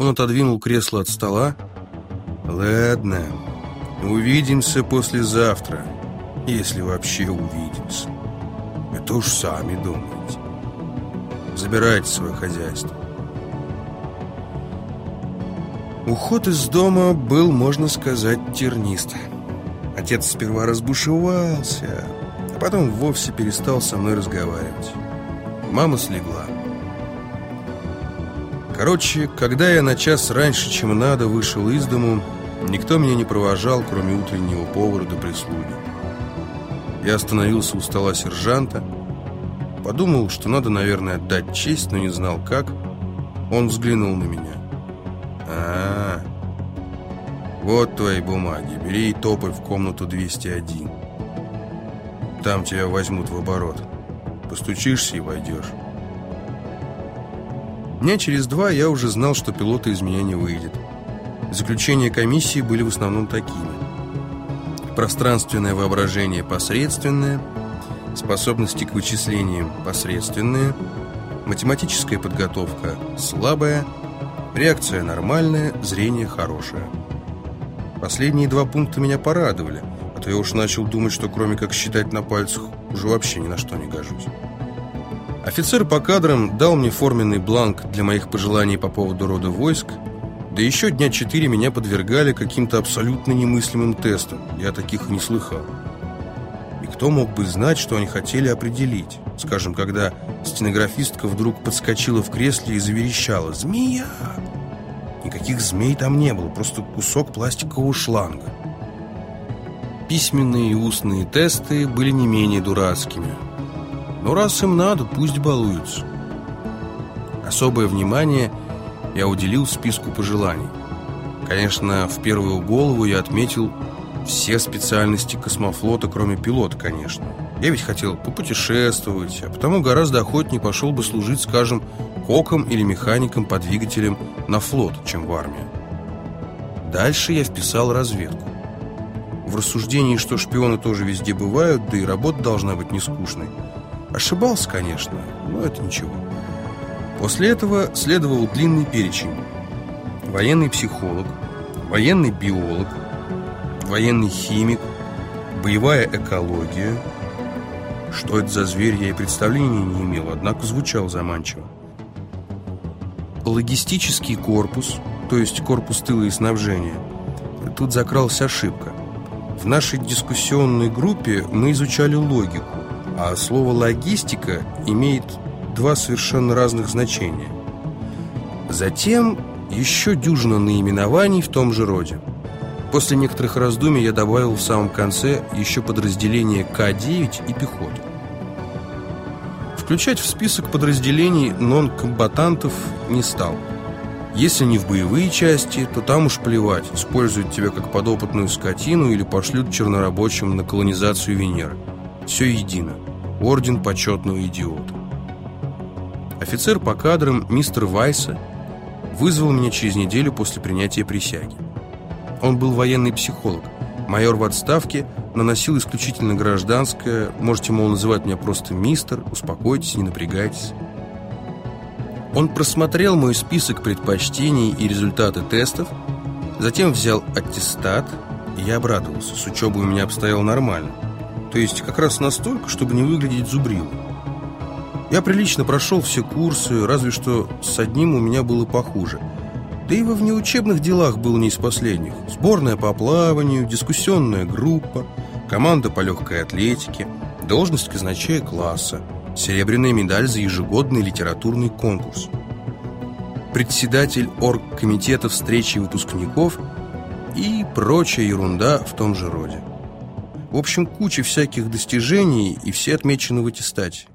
Он отодвинул кресло от стола. «Ладно, увидимся послезавтра, если вообще увидимся. Это уж сами думаете. Забирайте свое хозяйство». Уход из дома был, можно сказать, тернист. Отец сперва разбушевался, а потом вовсе перестал со мной разговаривать. Мама слегла. Короче, когда я на час раньше, чем надо, вышел из дому, никто меня не провожал, кроме утреннего повара до прислуги. Я остановился у стола сержанта, подумал, что надо, наверное, отдать честь, но не знал как. Он взглянул на меня. Вот твои бумаги, бери и топай в комнату 201. Там тебя возьмут в оборот. Постучишься и войдешь». Дня через 2 я уже знал, что пилота из меня не выйдет. Заключения комиссии были в основном такими: пространственное воображение посредственное, способности к вычислениям посредственные, математическая подготовка слабая, реакция нормальная, зрение хорошее. Последние 2 пункта меня порадовали, а то я уж начал думать, что кроме как считать на пальцах, уже вообще ни на что не гожусь. Офицер по кадрам дал мне форменный бланк для моих пожеланий по поводу рода войск, да еще дня 4 меня подвергали каким-то абсолютно немыслимым тестам. Я таких и не слыхал. И кто мог бы знать, что они хотели определить? Скажем, когда стенографистка вдруг подскочила в кресле и заверещала: «Змея!» Никаких змей там не было, просто кусок пластикового шланга. Письменные и устные тесты были не менее дурацкими. Но раз им надо, пусть балуются. Особое внимание я уделил списку пожеланий. Конечно, в первую голову я отметил все специальности космофлота, кроме пилота, конечно. Я ведь хотел попутешествовать, а потому гораздо охотнее пошел бы служить, скажем, коком или механиком по двигателям на флот, чем в армию. Дальше я вписал разведку. В рассуждении, что шпионы тоже везде бывают, да и работа должна быть не скучной. Ошибался, конечно, но это ничего. После этого следовал длинный перечень: военный психолог, военный биолог, военный химик, боевая экология. Что это за зверь, я и представления не имел, однако звучал заманчиво. Логистический корпус, то есть корпус тыла и снабжения. Тут закралась ошибка. В нашей дискуссионной группе мы изучали логику, а слово «логистика» имеет 2 совершенно разных значения. Затем еще дюжина наименований в том же роде. После некоторых раздумий я добавил в самом конце еще подразделение К-9 и пехоту. Включать в список подразделений нон-комбатантов не стал. Если не в боевые части, то там уж плевать, используют тебя как подопытную скотину или пошлют чернорабочим на колонизацию Венеры. Все едино. Орден почетного идиота. Офицер по кадрам мистер Вайса вызвал меня через неделю после принятия присяги. Он был военный психолог, майор в отставке, наносил исключительно гражданское. Можете, мол, называть меня просто мистер, успокойтесь, не напрягайтесь. Он просмотрел мой список предпочтений и результаты тестов, затем взял аттестат, и я обрадовался. С учебой у меня обстояло нормально. То есть как раз настолько, чтобы не выглядеть зубрилом. Я прилично прошел все курсы, разве что с одним у меня было похуже. Да и во внеучебных делах был не из последних. Сборная по плаванию, дискуссионная группа, команда по легкой атлетике, должность казначея класса, серебряная медаль за ежегодный литературный конкурс, председатель оргкомитета встречи выпускников и прочая ерунда в том же роде. В общем, куча всяких достижений, и все отмечены в аттестате.